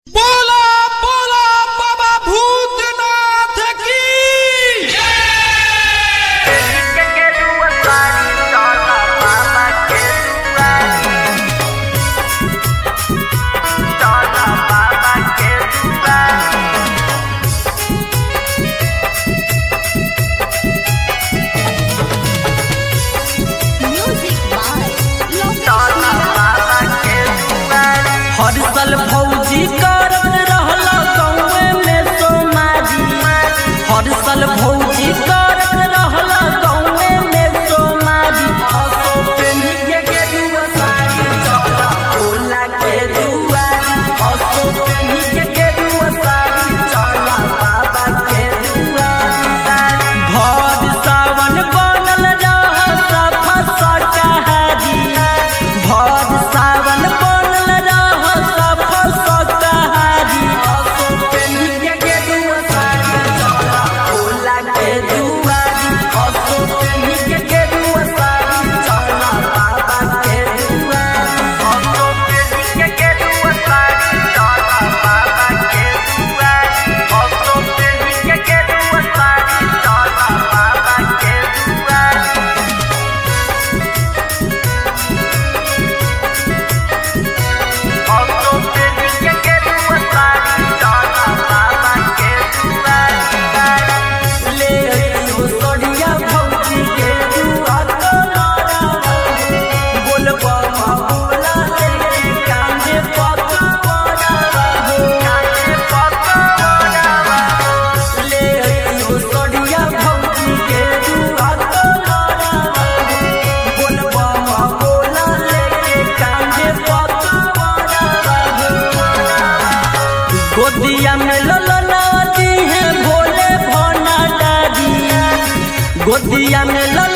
बोला बोला बाबा भूतनाथ की हर साल भौजी करत रहला गाँवे में सोमारी। हर साल भौजी करत रहला गाँवे में सोमारी। असो पेनी के गेरुआ साड़ी चला भोला के दुआरी। असो पेनी के गेरुआ साड़ी चला बाबा के दुआरी। भर सावन बनल रह सफा शाकाहारी। भर सावन बनल रह सफा शाकाहारी। असो पेनी के गेरुआ साड़ी चला भोला के दुआरी। असो पेनी के गेरुआ साड़ी चला बाबा के दुआरी। असो पेनी के गेरुआ साड़ी चला बाबा के दुआरी। असो पेनी के गेरुआ साड़ी चला बाबा के दुआरी। असो पेनी के गेरुआ साड़ी चला बाबा के दुआरी। ले अइहो सोढ़िया भौजी के दुआ तोरा। बोल बाबा बोला लेके कांधे पकवाना हो। कांधे पकवाना हो। ले अइहो सोढ़िया भौजी के दुआ तोरा। बोल बाबा बोला लेके कांधे पकवाना हो। गोदिया में ललना दी है भोले भोना दादी। गोदिया में